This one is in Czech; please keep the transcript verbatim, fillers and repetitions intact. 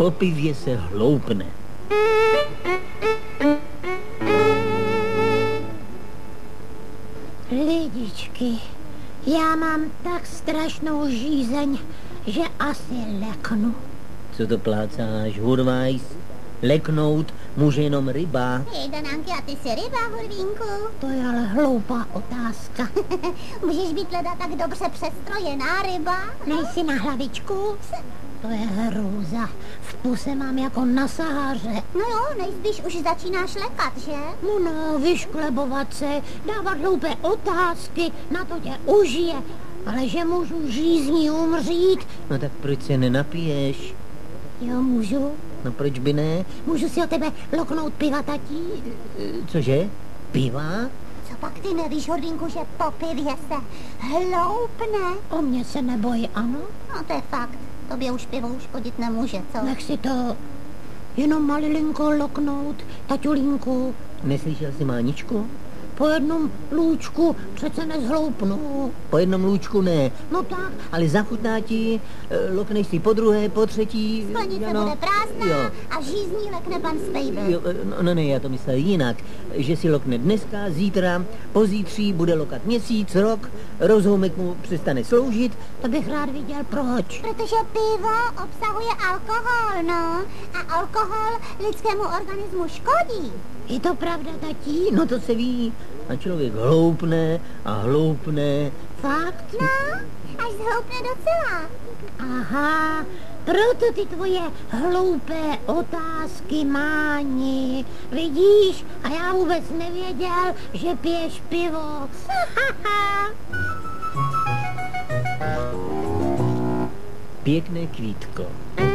Po pivě se hloupne. Lidičky, já mám tak strašnou žízeň, že asi leknu. Co to plácáš, Hurvajs? Leknout může jenom ryba. Hej, Danánky, a ty jsi ryba, Hurvínku? To je ale hloupá otázka. Můžeš být leda tak dobře přestrojená ryba? Nejsi na hlavičku? To je hrůza. V puse mám jako na Sahaře. No jo, nejspíš už začínáš lekat, že? No no, vyšklebovat se, dávat hloupé otázky, na to tě užije. Ale že můžu žízní umřít? No tak proč se nenapiješ? Jo, můžu. No proč by ne? Můžu si o tebe loknout piva, tatí? Cože? Piva? Co pak ty nevíš, Hurvínku, že po pivě se hloupne? O mě se nebojí, ano? No to je fakt. Tobě už pivo uškodit nemůže, co? Nech si to jenom malilinko loknout, taťulínku. Neslyšel jsi Máničku? Po jednom lůčku přece nezhloupnu. Po jednom lůčku ne. No tak. Ale zachutná ti, lokneš si po druhé, po třetí. Sklenice ano. bude prázdná Jo. a žízní lekne pan Spejbel. Jo, no, no ne, já to myslel jinak. Že si lokne dneska, zítra, pozítří bude lokat měsíc, rok, rozhoumek mu přestane sloužit. To bych rád viděl, proč. Protože pivo obsahuje alkohol, no. A alkohol lidskému organismu škodí. Je to pravda, tatí? No to se ví. A člověk hloupne a hloupne. Fakt? No, až zhloupne docela. Aha, proto ty tvoje hloupé otázky, Máni. Vidíš? A já vůbec nevěděl, že piješ pivo. Pěkné kvítko.